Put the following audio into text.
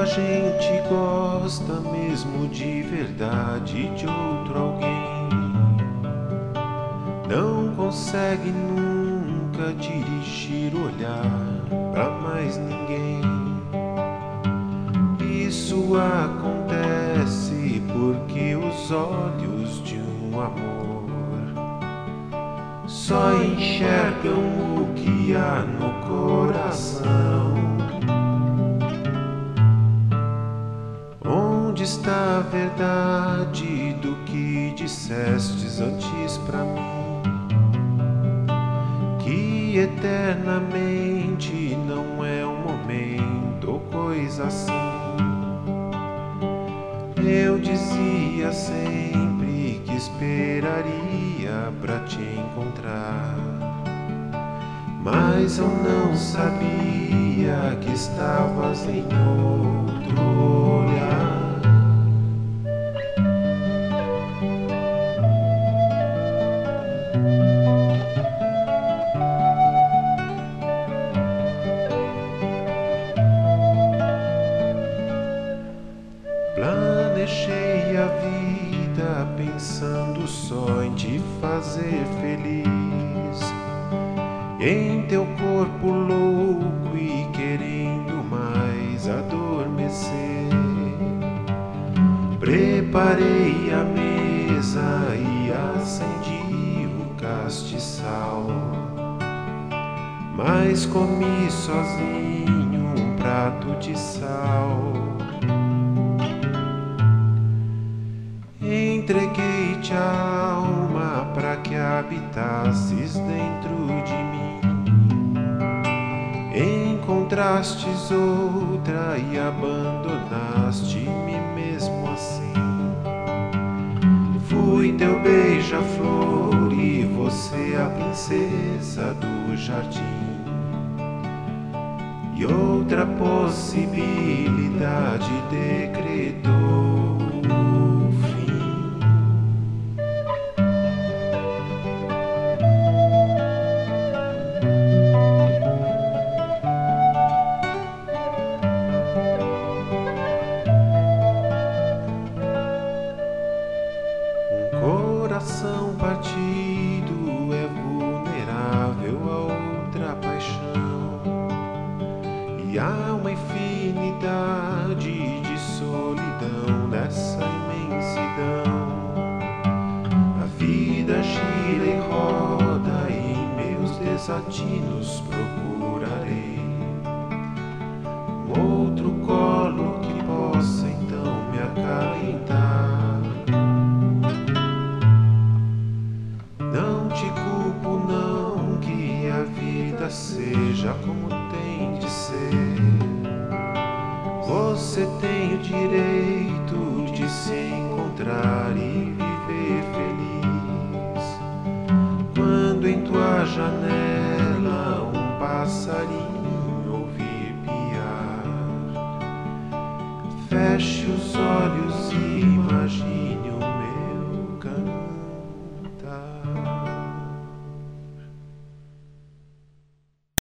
a gente gosta mesmo de verdade de outro alguém, não consegue nunca dirigir o olhar pra mais ninguém. Isso acontece porque os olhos de um amor só enxergam o que há no coração. Onde está a verdade do que dissestes antes pra mim? Que eternamente não é um momento ou coisa assim. Eu dizia sempre que esperaria pra te encontrar, mas eu não sabia que estavas em outro olhar. Planejei a vida pensando só em te fazer feliz, em teu corpo louco e querendo mais adormecer. Preparei a mesa e acendi o castiçal, mas comi sozinho um prato de sal. Entreguei-te a alma pra que habitasses dentro de mim. Encontrastes outra e abandonaste-me mesmo assim. Fui teu beija-flor e você a princesa do jardim. E outra possibilidade decretou o fim. Coração partido é vulnerável a outra paixão, e há uma infinidade de solidão nessa imensidão. A vida gira e roda e em meus desatinos procurarei um outro colo que possa então me acalentar. Não te culpo não que a vida seja como tem de ser. Você tem o direito de se encontrar e viver feliz. Quando em tua janela um passarinho ouvir piar, feche os olhos e imagine